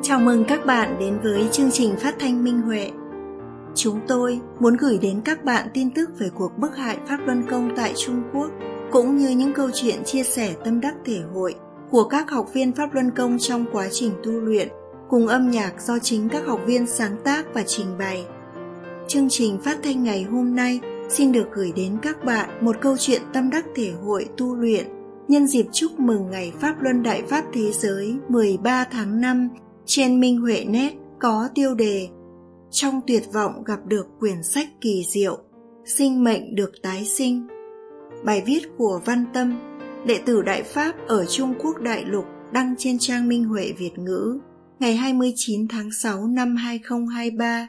Chào mừng các bạn đến với chương trình phát thanh Minh Huệ. Chúng tôi muốn gửi đến các bạn tin tức về cuộc bức hại Pháp Luân Công tại Trung Quốc, cũng như những câu chuyện chia sẻ tâm đắc thể hội của các học viên Pháp Luân Công trong quá trình tu luyện, cùng âm nhạc do chính các học viên sáng tác và trình bày. Chương trình phát thanh ngày hôm nay xin được gửi đến các bạn một câu chuyện tâm đắc thể hội tu luyện nhân dịp chúc mừng ngày Pháp Luân Đại Pháp Thế Giới 13 tháng 5 trên Minh Huệ Net có tiêu đề Trong tuyệt vọng gặp được quyển sách kỳ diệu, sinh mệnh được tái sinh. Bài viết của Văn Tâm, đệ tử Đại Pháp ở Trung Quốc Đại Lục, đăng trên trang Minh Huệ Việt ngữ ngày 29 tháng 6 năm 2023.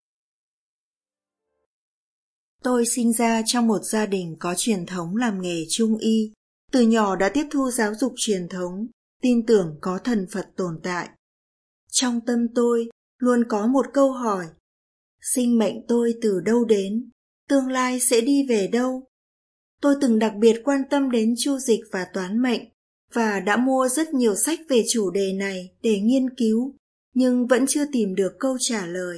Tôi sinh ra trong một gia đình có truyền thống làm nghề trung y. Từ nhỏ đã tiếp thu giáo dục truyền thống, tin tưởng có thần Phật tồn tại. Trong tâm tôi luôn có một câu hỏi: sinh mệnh tôi từ đâu đến? Tương lai sẽ đi về đâu? Tôi từng đặc biệt quan tâm đến chu dịch và toán mệnh, và đã mua rất nhiều sách về chủ đề này để nghiên cứu, nhưng vẫn chưa tìm được câu trả lời.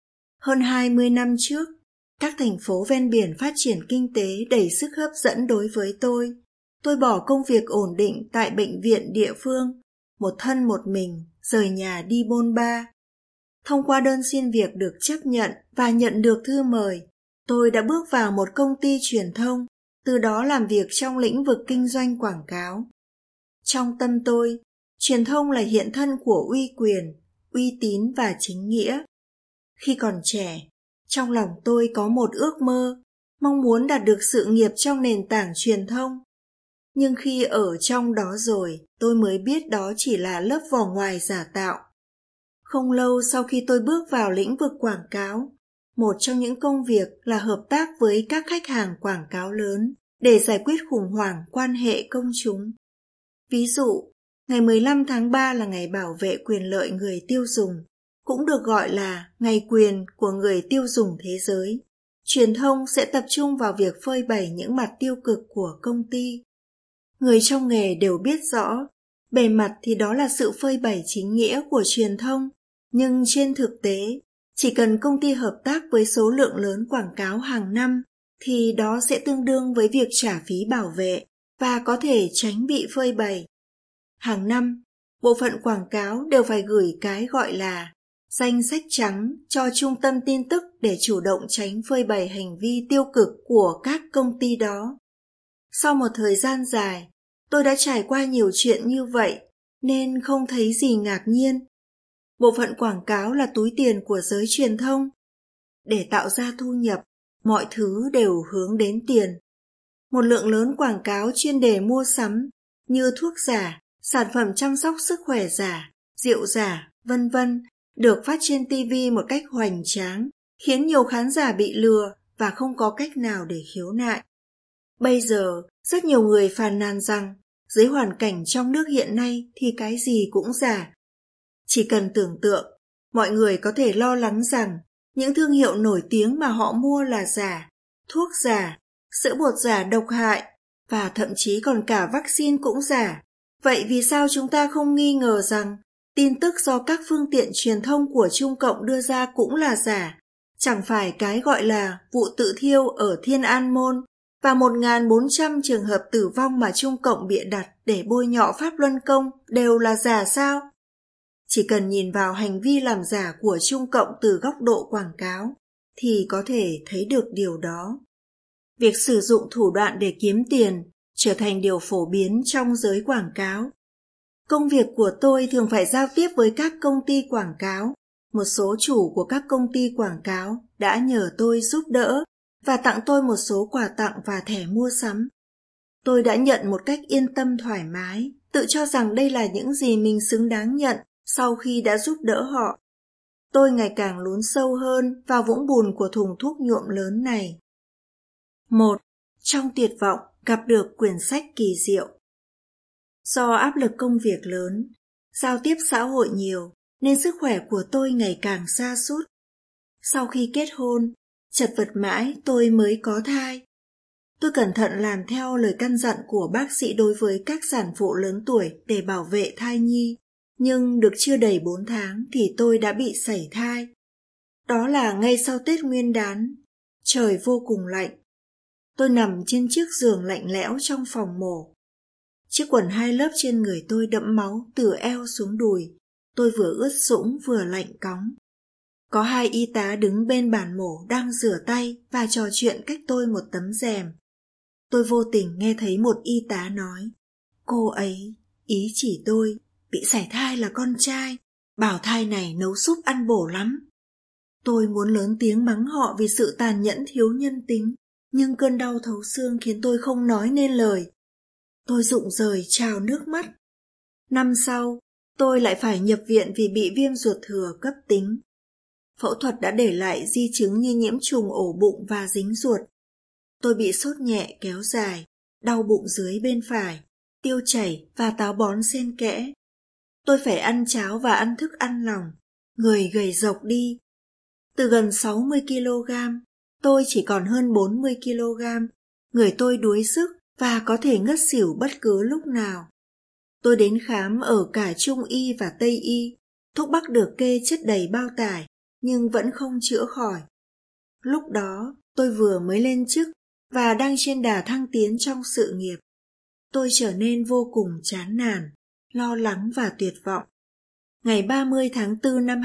Hơn 20 năm trước, các thành phố ven biển phát triển kinh tế đầy sức hấp dẫn đối với tôi. Tôi bỏ công việc ổn định tại bệnh viện địa phương, một thân một mình, rời nhà đi bôn ba. Thông qua đơn xin việc được chấp nhận và nhận được thư mời, tôi đã bước vào một công ty truyền thông, từ đó làm việc trong lĩnh vực kinh doanh quảng cáo. Trong tâm tôi, truyền thông là hiện thân của uy quyền, uy tín và chính nghĩa. Khi còn trẻ, trong lòng tôi có một ước mơ, mong muốn đạt được sự nghiệp trong nền tảng truyền thông. Nhưng khi ở trong đó rồi, tôi mới biết đó chỉ là lớp vỏ ngoài giả tạo. Không lâu sau khi tôi bước vào lĩnh vực quảng cáo, một trong những công việc là hợp tác với các khách hàng quảng cáo lớn để giải quyết khủng hoảng quan hệ công chúng. Ví dụ, ngày 15 tháng 3 là ngày bảo vệ quyền lợi người tiêu dùng, cũng được gọi là ngày quyền của người tiêu dùng thế giới. Truyền thông sẽ tập trung vào việc phơi bày những mặt tiêu cực của công ty. Người trong nghề đều biết rõ, bề mặt thì đó là sự phơi bày chính nghĩa của truyền thông, nhưng trên thực tế, chỉ cần công ty hợp tác với số lượng lớn quảng cáo hàng năm, thì đó sẽ tương đương với việc trả phí bảo vệ và có thể tránh bị phơi bày. Hàng năm, bộ phận quảng cáo đều phải gửi cái gọi là danh sách trắng cho trung tâm tin tức để chủ động tránh phơi bày hành vi tiêu cực của các công ty đó. Sau một thời gian dài, tôi đã trải qua nhiều chuyện như vậy, nên không thấy gì ngạc nhiên. Bộ phận quảng cáo là túi tiền của giới truyền thông. Để tạo ra thu nhập, mọi thứ đều hướng đến tiền. Một lượng lớn quảng cáo chuyên đề mua sắm, như thuốc giả, sản phẩm chăm sóc sức khỏe giả, rượu giả, vân vân, được phát trên TV một cách hoành tráng, khiến nhiều khán giả bị lừa và không có cách nào để khiếu nại. Bây giờ, rất nhiều người phàn nàn rằng, dưới hoàn cảnh trong nước hiện nay thì cái gì cũng giả. Chỉ cần tưởng tượng, mọi người có thể lo lắng rằng những thương hiệu nổi tiếng mà họ mua là giả, thuốc giả, sữa bột giả độc hại, và thậm chí còn cả vaccine cũng giả. Vậy vì sao chúng ta không nghi ngờ rằng tin tức do các phương tiện truyền thông của Trung Cộng đưa ra cũng là giả? Chẳng phải cái gọi là vụ tự thiêu ở Thiên An Môn và 1.400 trường hợp tử vong mà Trung Cộng bịa đặt để bôi nhọ Pháp Luân Công đều là giả sao? Chỉ cần nhìn vào hành vi làm giả của Trung Cộng từ góc độ quảng cáo thì có thể thấy được điều đó. Việc sử dụng thủ đoạn để kiếm tiền trở thành điều phổ biến trong giới quảng cáo. Công việc của tôi thường phải giao tiếp với các công ty quảng cáo. Một số chủ của các công ty quảng cáo đã nhờ tôi giúp đỡ và tặng tôi một số quà tặng và thẻ mua sắm. Tôi đã nhận một cách yên tâm thoải mái, tự cho rằng đây là những gì mình xứng đáng nhận sau khi đã giúp đỡ họ. Tôi ngày càng lún sâu hơn vào vũng bùn của thùng thuốc nhuộm lớn này. 1. Trong tuyệt vọng gặp được quyển sách kỳ diệu. Do áp lực công việc lớn, giao tiếp xã hội nhiều, nên sức khỏe của tôi ngày càng sa sút. Sau khi kết hôn, chật vật mãi tôi mới có thai. Tôi cẩn thận làm theo lời căn dặn của bác sĩ đối với các sản phụ lớn tuổi để bảo vệ thai nhi, Nhưng được chưa đầy 4 tháng thì tôi đã bị sảy thai. Đó là ngay sau Tết Nguyên Đán. Trời vô cùng lạnh. Tôi nằm trên chiếc giường lạnh lẽo trong phòng mổ. Chiếc quần 2 lớp trên người tôi đẫm máu từ eo xuống đùi. Tôi vừa ướt sũng vừa lạnh cóng. Có 2 y tá đứng bên bàn mổ đang rửa tay và trò chuyện cách tôi một tấm rèm. Tôi vô tình nghe thấy một y tá nói: "Cô ấy, ý chỉ tôi, bị sảy thai là con trai, bảo thai này nấu súp ăn bổ lắm." Tôi muốn lớn tiếng mắng họ vì sự tàn nhẫn thiếu nhân tính, nhưng cơn đau thấu xương khiến tôi không nói nên lời. Tôi rụng rời trào nước mắt. Năm sau, tôi lại phải nhập viện vì bị viêm ruột thừa cấp tính. Phẫu thuật đã để lại di chứng như nhiễm trùng ổ bụng và dính ruột. Tôi bị sốt nhẹ kéo dài, đau bụng dưới bên phải, tiêu chảy và táo bón xen kẽ. Tôi phải ăn cháo và ăn thức ăn lỏng, người gầy rộc đi. Từ gần 60 kg, tôi chỉ còn hơn 40 kg, người tôi đuối sức và có thể ngất xỉu bất cứ lúc nào. Tôi đến khám ở cả Trung y và Tây y, thuốc bắc được kê chất đầy bao tải, nhưng vẫn không chữa khỏi. Lúc đó, tôi vừa mới lên chức và đang trên đà thăng tiến trong sự nghiệp. Tôi trở nên vô cùng chán nản, lo lắng và tuyệt vọng. Ngày 30 tháng 4 năm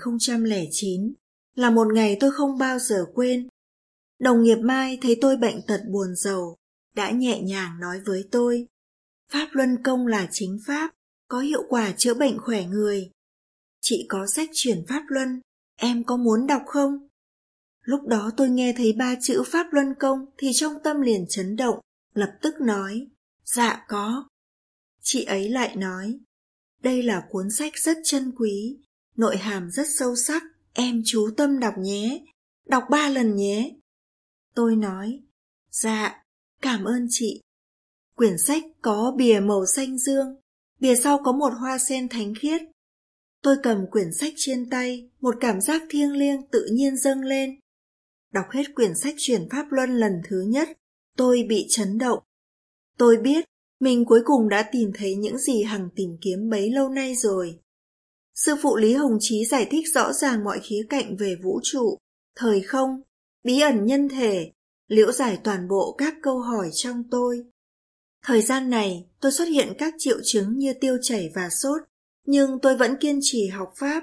2009 là một ngày tôi không bao giờ quên. Đồng nghiệp Mai thấy tôi bệnh tật buồn rầu, đã nhẹ nhàng nói với tôi: "Pháp Luân Công là chính pháp, có hiệu quả chữa bệnh khỏe người. Chị có sách chuyển Pháp Luân, em có muốn đọc không?" Lúc đó tôi nghe thấy 3 chữ Pháp Luân Công thì trong tâm liền chấn động, lập tức nói: "Dạ có." Chị ấy lại nói: "Đây là cuốn sách rất chân quý, nội hàm rất sâu sắc, em chú tâm đọc nhé, đọc 3 lần nhé." Tôi nói: "Dạ, cảm ơn chị." Quyển sách có bìa màu xanh dương, bìa sau có một hoa sen thánh khiết. Tôi cầm quyển sách trên tay, một cảm giác thiêng liêng tự nhiên dâng lên. Đọc hết quyển sách chuyển Pháp Luân lần thứ nhất, tôi bị chấn động. Tôi biết mình cuối cùng đã tìm thấy những gì Hằng tìm kiếm bấy lâu nay rồi. Sư phụ Lý Hồng Chí giải thích rõ ràng mọi khía cạnh về vũ trụ, thời không, bí ẩn nhân thể, liễu giải toàn bộ các câu hỏi trong tôi. Thời gian này, tôi xuất hiện các triệu chứng như tiêu chảy và sốt, nhưng tôi vẫn kiên trì học Pháp.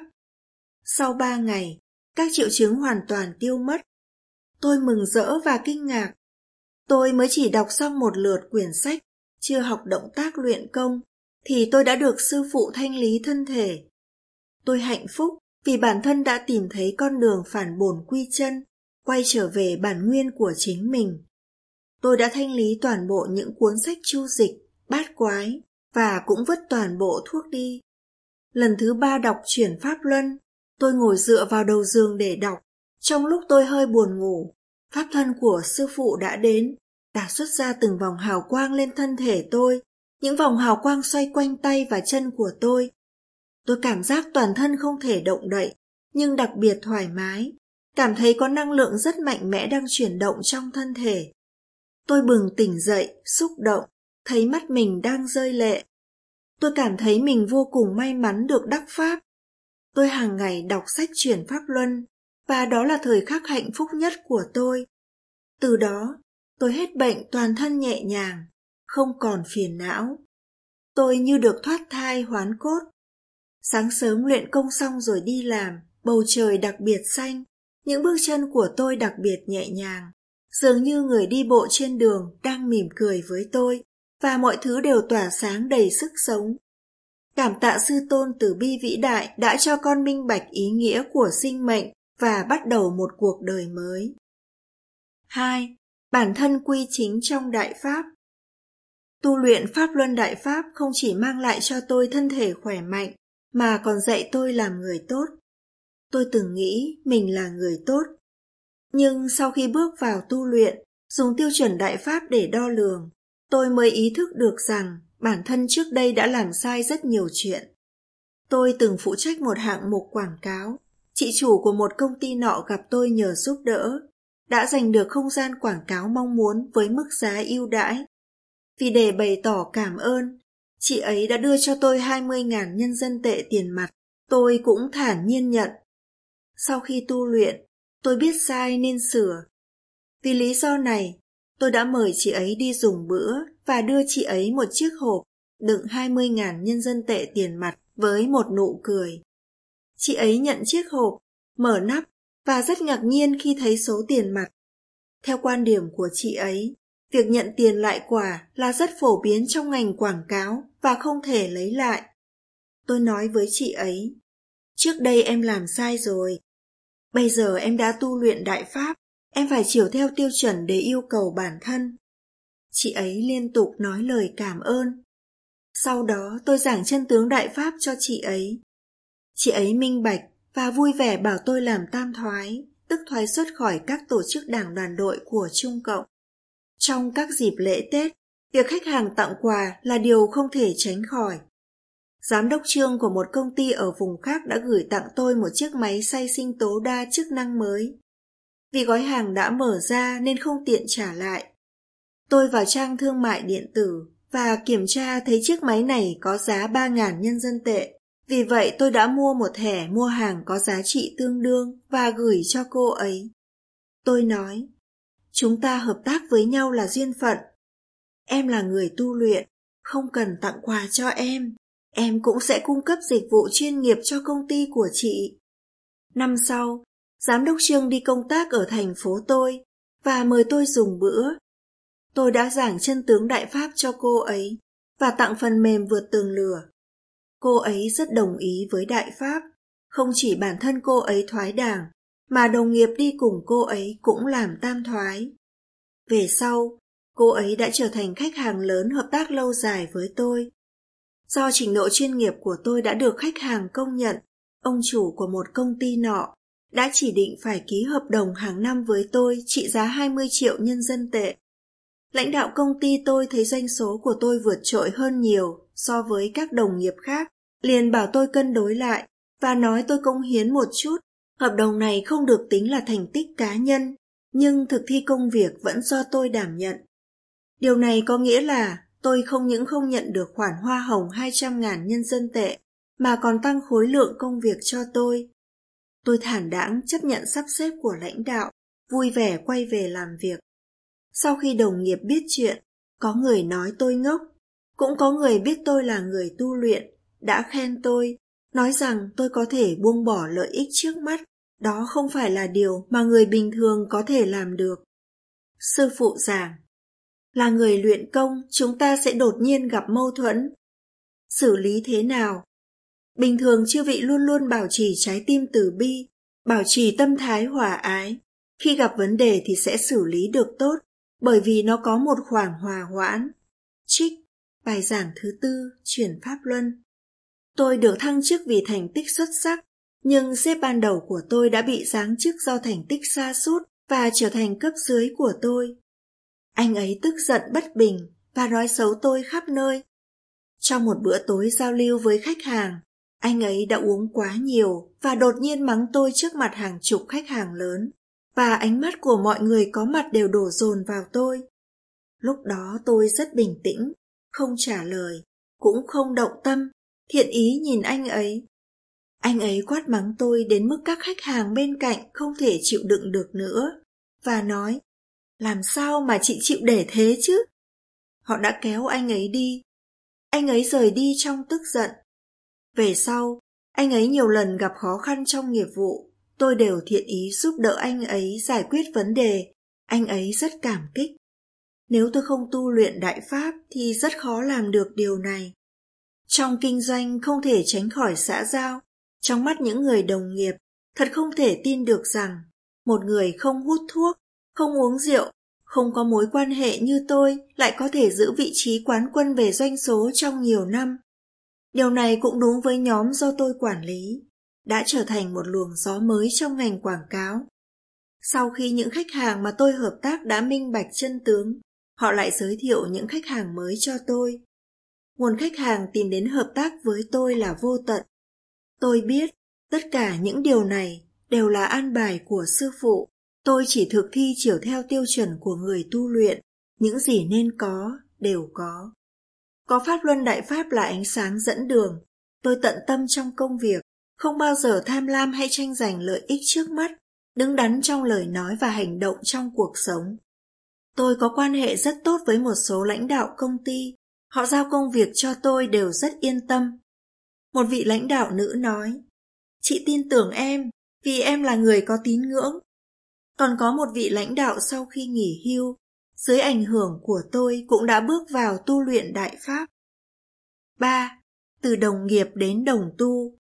Sau 3 ngày, các triệu chứng hoàn toàn tiêu mất. Tôi mừng rỡ và kinh ngạc. Tôi mới chỉ đọc xong một lượt quyển sách, chưa học động tác luyện công, thì tôi đã được sư phụ thanh lý thân thể. Tôi hạnh phúc vì bản thân đã tìm thấy con đường phản bổn quy chân, quay trở về bản nguyên của chính mình. Tôi đã thanh lý toàn bộ những cuốn sách chu dịch, bát quái và cũng vứt toàn bộ thuốc đi. Lần thứ 3 đọc chuyển Pháp Luân, tôi ngồi dựa vào đầu giường để đọc. Trong lúc tôi hơi buồn ngủ, pháp thân của sư phụ đã đến, đã xuất ra từng vòng hào quang lên thân thể tôi, những vòng hào quang xoay quanh tay và chân của tôi. Tôi cảm giác toàn thân không thể động đậy, nhưng đặc biệt thoải mái, cảm thấy có năng lượng rất mạnh mẽ đang chuyển động trong thân thể. Tôi bừng tỉnh dậy, xúc động, thấy mắt mình đang rơi lệ. Tôi cảm thấy mình vô cùng may mắn được đắc pháp. Tôi hàng ngày đọc sách chuyển Pháp Luân, và đó là thời khắc hạnh phúc nhất của tôi. Từ đó, tôi hết bệnh toàn thân nhẹ nhàng, không còn phiền não. Tôi như được thoát thai hoán cốt. Sáng sớm luyện công xong rồi đi làm, bầu trời đặc biệt xanh, những bước chân của tôi đặc biệt nhẹ nhàng, dường như người đi bộ trên đường đang mỉm cười với tôi, và mọi thứ đều tỏa sáng đầy sức sống. Cảm tạ Sư Tôn Từ Bi vĩ đại đã cho con minh bạch ý nghĩa của sinh mệnh và bắt đầu một cuộc đời mới. 2. Bản thân quy chính trong Đại Pháp. Tu luyện Pháp Luân Đại Pháp không chỉ mang lại cho tôi thân thể khỏe mạnh, mà còn dạy tôi làm người tốt. Tôi từng nghĩ mình là người tốt. Nhưng sau khi bước vào tu luyện, dùng tiêu chuẩn Đại Pháp để đo lường, tôi mới ý thức được rằng bản thân trước đây đã làm sai rất nhiều chuyện. Tôi từng phụ trách một hạng mục quảng cáo. Chị chủ của một công ty nọ gặp tôi nhờ giúp đỡ, đã giành được không gian quảng cáo mong muốn với mức giá ưu đãi. Vì để bày tỏ cảm ơn, Chị ấy đã đưa cho tôi 20.000 nhân dân tệ tiền mặt, tôi cũng thản nhiên nhận. Sau khi tu luyện, tôi biết sai nên sửa. Vì lý do này, tôi đã mời chị ấy đi dùng bữa và đưa chị ấy một chiếc hộp đựng 20.000 nhân dân tệ tiền mặt với một nụ cười. Chị ấy nhận chiếc hộp, mở nắp và rất ngạc nhiên khi thấy số tiền mặt. Theo quan điểm của chị ấy, việc nhận tiền lại quả là rất phổ biến trong ngành quảng cáo và không thể lấy lại. Tôi nói với chị ấy, trước đây em làm sai rồi. Bây giờ em đã tu luyện Đại Pháp, em phải chiều theo tiêu chuẩn để yêu cầu bản thân. Chị ấy liên tục nói lời cảm ơn. Sau đó tôi giảng chân tướng Đại Pháp cho chị ấy. Chị ấy minh bạch và vui vẻ bảo tôi làm tam thoái, tức thoái xuất khỏi các tổ chức đảng đoàn đội của Trung Cộng. Trong các dịp lễ Tết, việc khách hàng tặng quà là điều không thể tránh khỏi. Giám đốc Trương của một công ty ở vùng khác đã gửi tặng tôi một chiếc máy xay sinh tố đa chức năng mới. Vì gói hàng đã mở ra nên không tiện trả lại. Tôi vào trang thương mại điện tử và kiểm tra thấy chiếc máy này có giá 3.000 nhân dân tệ. Vì vậy tôi đã mua một thẻ mua hàng có giá trị tương đương và gửi cho cô ấy. Tôi nói, chúng ta hợp tác với nhau là duyên phận. Em là người tu luyện, không cần tặng quà cho em cũng sẽ cung cấp dịch vụ chuyên nghiệp cho công ty của chị. Năm sau, Giám đốc Trương đi công tác ở thành phố tôi và mời tôi dùng bữa. Tôi đã giảng chân tướng Đại Pháp cho cô ấy và tặng phần mềm vượt tường lửa. Cô ấy rất đồng ý với Đại Pháp, không chỉ bản thân cô ấy thoái đảng, mà đồng nghiệp đi cùng cô ấy cũng làm tam thoái. Về sau, cô ấy đã trở thành khách hàng lớn hợp tác lâu dài với tôi. Do trình độ chuyên nghiệp của tôi đã được khách hàng công nhận, ông chủ của một công ty nọ đã chỉ định phải ký hợp đồng hàng năm với tôi trị giá 20 triệu nhân dân tệ. Lãnh đạo công ty tôi thấy doanh số của tôi vượt trội hơn nhiều so với các đồng nghiệp khác, liền bảo tôi cân đối lại và nói tôi cống hiến một chút. Hợp đồng này không được tính là thành tích cá nhân, nhưng thực thi công việc vẫn do tôi đảm nhận. Điều này có nghĩa là tôi không những không nhận được khoản hoa hồng 200.000 nhân dân tệ, mà còn tăng khối lượng công việc cho tôi. Tôi thản đãng chấp nhận sắp xếp của lãnh đạo, vui vẻ quay về làm việc. Sau khi đồng nghiệp biết chuyện, có người nói tôi ngốc, cũng có người biết tôi là người tu luyện, đã khen tôi, nói rằng tôi có thể buông bỏ lợi ích trước mắt, đó không phải là điều mà người bình thường có thể làm được. Sư phụ giảng, là người luyện công, chúng ta sẽ đột nhiên gặp mâu thuẫn. Xử lý thế nào? Bình thường chư vị luôn luôn bảo trì trái tim từ bi, bảo trì tâm thái hòa ái. Khi gặp vấn đề thì sẽ xử lý được tốt, bởi vì nó có một khoảng hòa hoãn. Trích, bài giảng thứ 4, chuyển Pháp Luân. Tôi được thăng chức vì thành tích xuất sắc, nhưng sếp ban đầu của tôi đã bị giáng chức do thành tích sa sút và trở thành cấp dưới của tôi. Anh ấy tức giận bất bình và nói xấu tôi khắp nơi. Trong một bữa tối giao lưu với khách hàng, anh ấy đã uống quá nhiều và đột nhiên mắng tôi trước mặt hàng chục khách hàng lớn, và ánh mắt của mọi người có mặt đều đổ dồn vào tôi. Lúc đó tôi rất bình tĩnh, không trả lời, cũng không động tâm, thiện ý nhìn anh ấy. Anh ấy quát mắng tôi đến mức các khách hàng bên cạnh không thể chịu đựng được nữa, và nói, làm sao mà chị chịu để thế chứ? Họ đã kéo anh ấy đi. Anh ấy rời đi trong tức giận. Về sau, anh ấy nhiều lần gặp khó khăn trong nghiệp vụ, tôi đều thiện ý giúp đỡ anh ấy giải quyết vấn đề, anh ấy rất cảm kích. Nếu tôi không tu luyện Đại Pháp thì rất khó làm được điều này. Trong kinh doanh không thể tránh khỏi xã giao, trong mắt những người đồng nghiệp, thật không thể tin được rằng một người không hút thuốc, không uống rượu, không có mối quan hệ như tôi lại có thể giữ vị trí quán quân về doanh số trong nhiều năm. Điều này cũng đúng với nhóm do tôi quản lý, đã trở thành một luồng gió mới trong ngành quảng cáo. Sau khi những khách hàng mà tôi hợp tác đã minh bạch chân tướng, họ lại giới thiệu những khách hàng mới cho tôi. Nguồn khách hàng tìm đến hợp tác với tôi là vô tận. Tôi biết tất cả những điều này đều là an bài của sư phụ. Tôi chỉ thực thi chiều theo tiêu chuẩn của người tu luyện, những gì nên có đều có. Có Pháp Luân Đại Pháp là ánh sáng dẫn đường, tôi tận tâm trong công việc, không bao giờ tham lam hay tranh giành lợi ích trước mắt, đứng đắn trong lời nói và hành động trong cuộc sống. Tôi có quan hệ rất tốt với một số lãnh đạo công ty, họ giao công việc cho tôi đều rất yên tâm. Một vị lãnh đạo nữ nói, chị tin tưởng em, vì em là người có tín ngưỡng. Còn có một vị lãnh đạo sau khi nghỉ hưu, dưới ảnh hưởng của tôi cũng đã bước vào tu luyện Đại Pháp. 3. Từ đồng nghiệp đến đồng tu.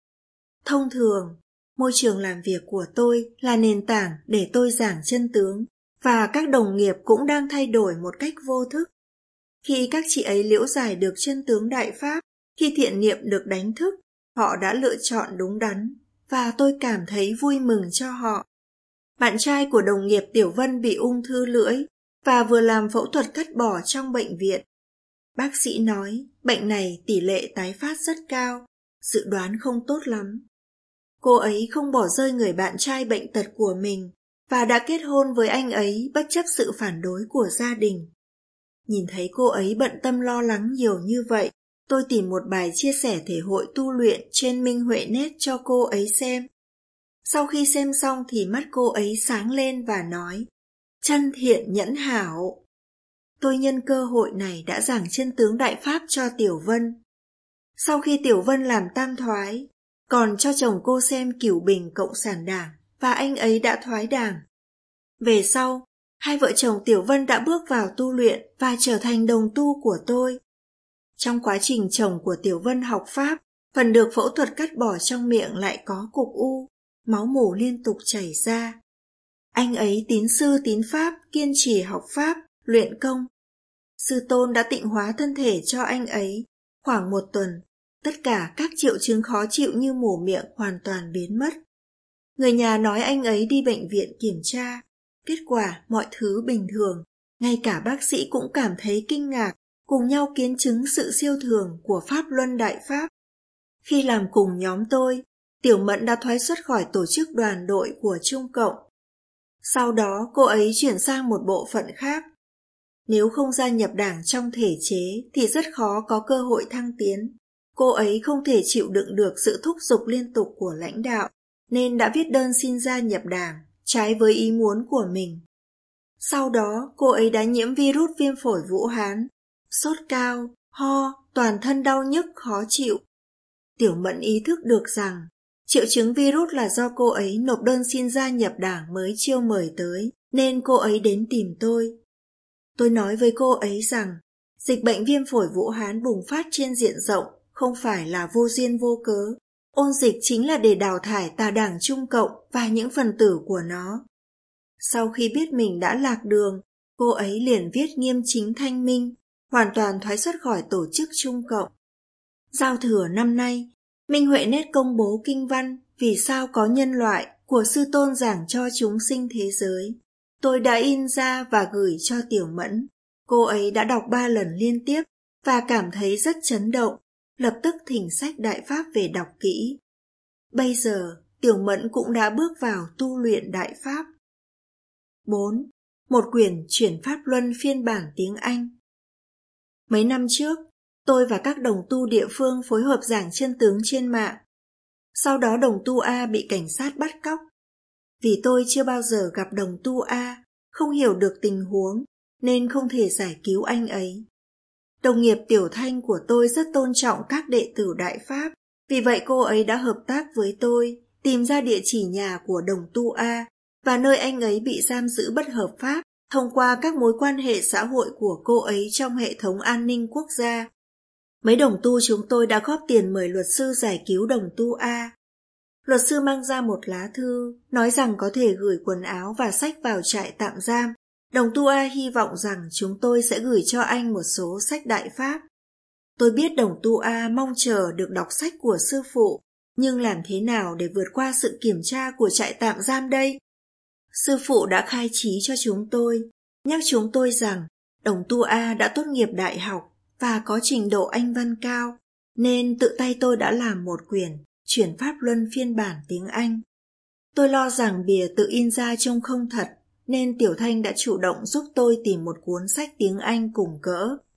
Thông thường, môi trường làm việc của tôi là nền tảng để tôi giảng chân tướng, và các đồng nghiệp cũng đang thay đổi một cách vô thức. Khi các chị ấy liễu giải được chân tướng Đại Pháp, khi thiện niệm được đánh thức, họ đã lựa chọn đúng đắn, và tôi cảm thấy vui mừng cho họ. Bạn trai của đồng nghiệp Tiểu Vân bị ung thư lưỡi và vừa làm phẫu thuật cắt bỏ trong bệnh viện. Bác sĩ nói bệnh này tỷ lệ tái phát rất cao, dự đoán không tốt lắm. Cô ấy không bỏ rơi người bạn trai bệnh tật của mình và đã kết hôn với anh ấy bất chấp sự phản đối của gia đình. Nhìn thấy cô ấy bận tâm lo lắng nhiều như vậy, tôi tìm một bài chia sẻ thể hội tu luyện trên Minh Huệ Net cho cô ấy xem. Sau khi xem xong thì mắt cô ấy sáng lên và nói, chân thiện nhẫn hảo. Tôi nhân cơ hội này đã giảng chân tướng Đại Pháp cho Tiểu Vân. Sau khi Tiểu Vân làm tam thoái, còn cho chồng cô xem Cửu Bình Cộng sản Đảng và anh ấy đã thoái đảng. Về sau, hai vợ chồng Tiểu Vân đã bước vào tu luyện và trở thành đồng tu của tôi. Trong quá trình chồng của Tiểu Vân học Pháp, phần được phẫu thuật cắt bỏ trong miệng lại có cục u, máu mủ liên tục chảy ra. Anh ấy tín sư tín Pháp, kiên trì học Pháp, luyện công. Sư tôn đã tịnh hóa thân thể cho anh ấy. Khoảng 1 tuần, tất cả các triệu chứng khó chịu như mổ miệng hoàn toàn biến mất. Người nhà nói anh ấy đi bệnh viện kiểm tra. Kết quả mọi thứ bình thường. Ngay cả bác sĩ cũng cảm thấy kinh ngạc, cùng nhau kiến chứng sự siêu thường của Pháp Luân Đại Pháp. Khi làm cùng nhóm tôi, Tiểu Mẫn đã thoái xuất khỏi tổ chức đoàn đội của Trung Cộng. Sau đó cô ấy chuyển sang một bộ phận khác. Nếu không gia nhập đảng trong thể chế thì rất khó có cơ hội thăng tiến. Cô ấy không thể chịu đựng được sự thúc giục liên tục của lãnh đạo, nên đã viết đơn xin gia nhập đảng, trái với ý muốn của mình. Sau đó, cô ấy đã nhiễm virus viêm phổi Vũ Hán, sốt cao, ho, toàn thân đau nhức khó chịu. Tiểu Mẫn ý thức được rằng triệu chứng virus là do cô ấy nộp đơn xin gia nhập đảng mới chiêu mời tới, nên cô ấy đến tìm tôi. Tôi nói với cô ấy rằng dịch bệnh viêm phổi Vũ Hán bùng phát trên diện rộng không phải là vô duyên vô cớ. Ôn dịch chính là để đào thải tà đảng Trung Cộng và những phần tử của nó. Sau khi biết mình đã lạc đường, cô ấy liền viết nghiêm chính thanh minh, hoàn toàn thoái xuất khỏi tổ chức Trung Cộng. Giao thừa năm nay, Minh Huệ Net công bố kinh văn Vì sao có nhân loại của sư tôn giảng cho chúng sinh thế giới. Tôi đã in ra và gửi cho Tiểu Mẫn. Cô ấy đã đọc 3 lần liên tiếp và cảm thấy rất chấn động, lập tức thỉnh sách Đại Pháp về đọc kỹ. Bây giờ, Tiểu Mẫn cũng đã bước vào tu luyện Đại Pháp. 4. Một quyển chuyển Pháp Luân phiên bản tiếng Anh. Mấy năm trước, tôi và các đồng tu địa phương phối hợp giảng chân tướng trên mạng. Sau đó đồng tu A bị cảnh sát bắt cóc. Vì tôi chưa bao giờ gặp đồng tu A, không hiểu được tình huống, nên không thể giải cứu anh ấy. Đồng nghiệp Tiểu Thanh của tôi rất tôn trọng các đệ tử Đại Pháp, vì vậy cô ấy đã hợp tác với tôi, tìm ra địa chỉ nhà của đồng tu A và nơi anh ấy bị giam giữ bất hợp pháp thông qua các mối quan hệ xã hội của cô ấy trong hệ thống an ninh quốc gia. Mấy đồng tu chúng tôi đã góp tiền mời luật sư giải cứu đồng tu A. Luật sư mang ra một lá thư, nói rằng có thể gửi quần áo và sách vào trại tạm giam. Đồng tu A hy vọng rằng chúng tôi sẽ gửi cho anh một số sách Đại Pháp. Tôi biết đồng tu A mong chờ được đọc sách của sư phụ, nhưng làm thế nào để vượt qua sự kiểm tra của trại tạm giam đây? Sư phụ đã khai trí cho chúng tôi, nhắc chúng tôi rằng đồng tu A đã tốt nghiệp đại học và có trình độ Anh văn cao, nên tự tay tôi đã làm một quyển chuyển Pháp Luân phiên bản tiếng Anh. Tôi lo rằng bìa tự in ra trông không thật, nên Tiểu Thanh đã chủ động giúp tôi tìm một cuốn sách tiếng Anh cùng cỡ,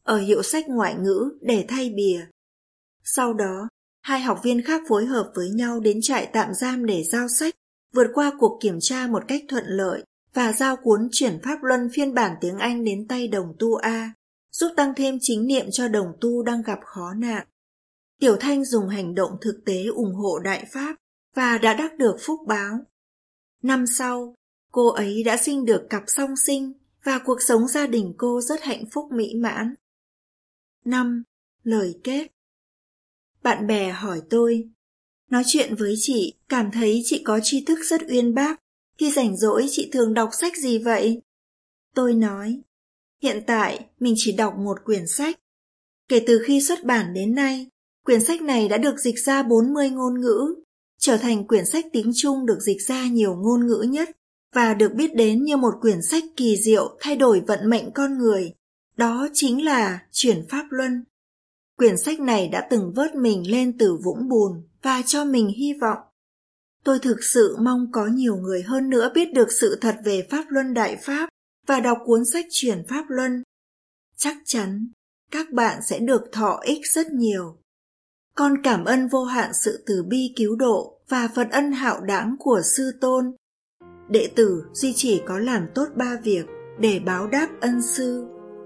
ở hiệu sách ngoại ngữ để thay bìa. Sau đó, 2 học viên khác phối hợp với nhau đến trại tạm giam để giao sách, vượt qua cuộc kiểm tra một cách thuận lợi và giao cuốn Chuyển Pháp Luân phiên bản tiếng Anh đến tay đồng tu A, giúp tăng thêm chính niệm cho đồng tu đang gặp khó nạn. Tiểu Thanh dùng hành động thực tế ủng hộ Đại Pháp và đã đắc được phúc báo. Năm sau, cô ấy đã sinh được cặp song sinh và cuộc sống gia đình cô rất hạnh phúc mỹ mãn. 5. Lời kết. Bạn bè hỏi tôi, nói chuyện với chị, cảm thấy chị có tri thức rất uyên bác. Khi rảnh rỗi chị thường đọc sách gì vậy? Tôi nói, hiện tại mình chỉ đọc một quyển sách. Kể từ khi xuất bản đến nay, quyển sách này đã được dịch ra 40 ngôn ngữ, trở thành quyển sách tiếng Trung được dịch ra nhiều ngôn ngữ nhất và được biết đến như một quyển sách kỳ diệu thay đổi vận mệnh con người. Đó chính là Chuyển Pháp Luân. Quyển sách này đã từng vớt mình lên từ vũng bùn và cho mình hy vọng. Tôi thực sự mong có nhiều người hơn nữa biết được sự thật về Pháp Luân Đại Pháp và đọc cuốn sách Chuyển Pháp Luân. Chắc chắn các bạn sẽ được thọ ích rất nhiều. Con cảm ơn vô hạn sự từ bi cứu độ và Phật ân hạo đãng của Sư Tôn. Đệ tử duy chỉ có làm tốt 3 việc để báo đáp ân sư.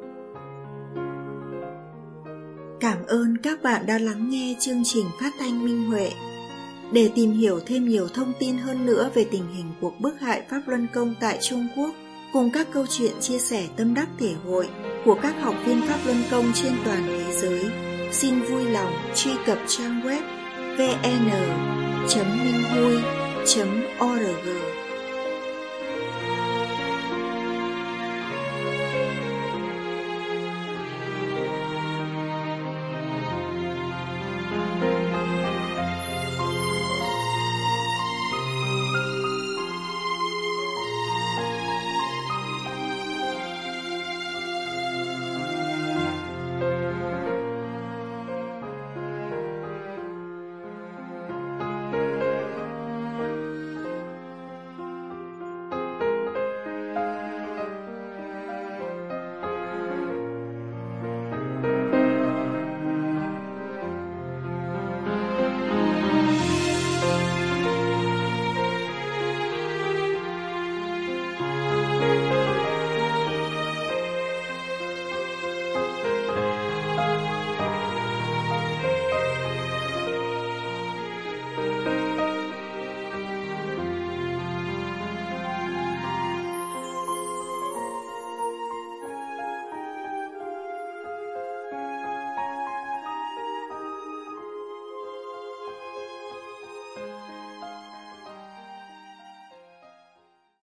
Cảm ơn các bạn đã lắng nghe chương trình phát thanh Minh Huệ. Để tìm hiểu thêm nhiều thông tin hơn nữa về tình hình cuộc bức hại Pháp Luân Công tại Trung Quốc, cùng các câu chuyện chia sẻ tâm đắc thể hội của các học viên Pháp Luân Công trên toàn thế giới, xin vui lòng truy cập trang web vn.minhui.org.